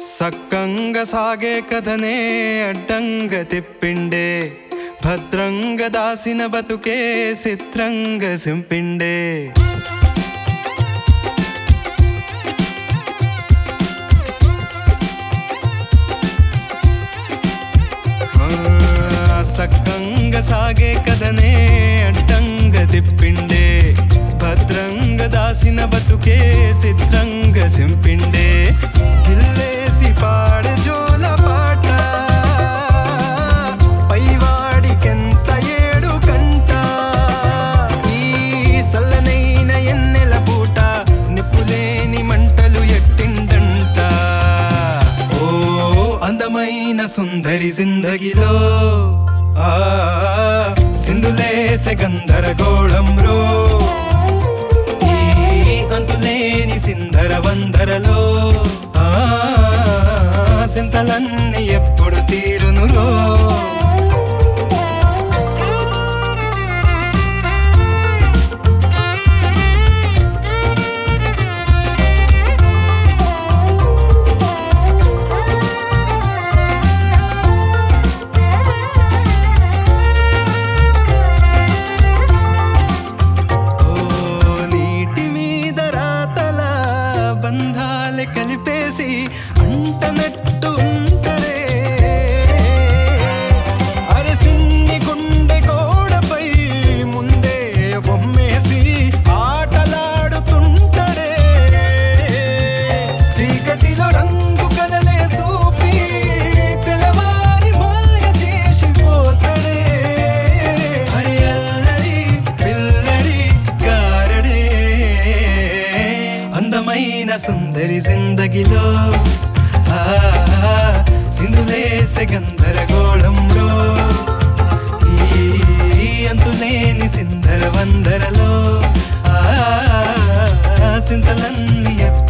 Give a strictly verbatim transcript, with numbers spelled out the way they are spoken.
సక్కంగా సాగే కథనే అడ్డంగా తిప్పిండే, భద్రంగా దాసిన బతుకే చిత్రంగా సింపిండే. సక్కంగా సాగే కథనే అడ్డంగా తిప్పిండే, భద్రంగా దాసిన బతుకే చిత్రంగా సింపిండే. గిల్లేసి పాడే జోల పాట పైవాడికెంత ఏడు కంట. ఈ సల్లనైన ఎన్నెల పూట నిప్పులేని మంటలు ఎట్టిండంట. ఓ అందమైన సుందరి జిందగిలో ఆ సింధులేసే గంధరగోళం రో. ఈ అంతులేని సింధర వందరలో ఆ సింతలన్నీ ఎప్పుడు తీరును రో. బంధాలే కలిపేసి అంటనట్టు ఉంటడే, అరసిన్ని గుండె గోడపై ముందే బొమ్మేసి ఆటలాడుతుంటడే. చీకటిలో రంగు కలలే సూపి తెలవారి మాయ చేసిపోతడే. హరి అల్లరి పిల్లడి గారడే అందమైన సుందరి జిందగిలో ఆ సింధులేసే గంధరగోళం రో. ఈ అంతులేని సింధర వందరలో ఆ సింతలన్నీ